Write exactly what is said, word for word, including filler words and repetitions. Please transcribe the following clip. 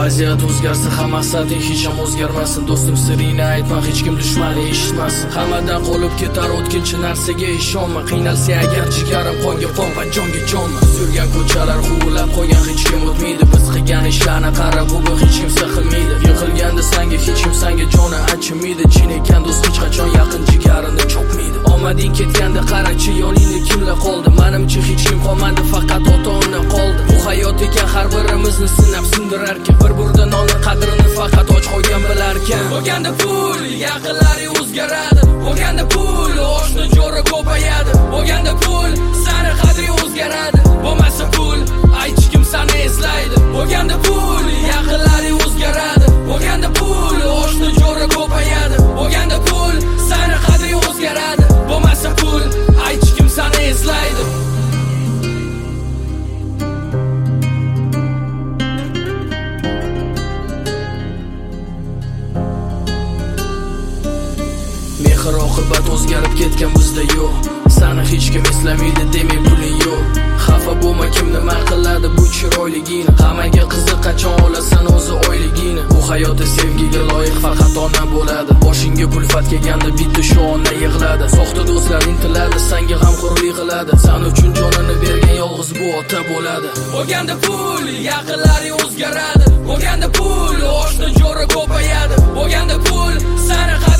Vaziyat o'zgarsa ham maqsading hech ham o'zgarmasin. Do'stim siringni aytma, hech kim dushmani eshitmasin. Hammadan qolib ketar o'tkinchi narsaga ishonma. Qiynalsa agar jigarim qonga qon va jonga jonma. Sürgan ko'chalar huvlab qo'ygan hech kim o'tmaydi. Biz qilgan ishlarni qarab bugun hech kimsa qilmaydi. Yiqilganda senga hech kim senga joni achimaydi. Chin ekan do'st hech qachon yaqin jigarini chopmaydi. Omading ketganda qarangchi yoningda kimlar qoldi? Menimcha hech kim qolmadi, faqat ota-ona qoldi. Bu hayot ekan har birimizni sinab sindirarkan. Bir burda nonning qadrini faqat och qolgan bilarkan. Bo'lganda pul, yaqinlaring o'zgaradi. Bo'lganda pul, oshna jo'ra ko'payadi. Bo'lganda pul, sani qadring o'zgaradi. Bo'lmasa pul, aytchi kim seni eslaydi. Bo'lganda pul, yaqinlaring o'zgaradi. Bo'lganda pul, oshna jo'ra ko'payadi. Bo'lganda pul, sani qadring o'zgaradi. Bo'lmasa pul, aytchi kim seni eslaydi. Mehr oqibat o'zgarib ketgan bizda yo'q. Seni hech kim eslamaydi, demak puling yo'q. Xafa bo'lma, kim nima qiladi bu chiroyligini. Hammaga qiziq qachon olasan o'zi oyligini. Bu hayotda sevgiga loyiq faqat ona bo'ladi. Boshingga kulfat kelganda bitta shu ona yig'ladi. Soxta do'stlar intiladi, senga g'amxo'rlik qiladi. Sen uchun jonini bergan yolg'iz bu ota bo'ladi. Bo'lganda pul, yaqinlaring o'zgaradi. Bo'lganda pul, oshna jo'ra ko'payadi. Bo'lganda pul, seni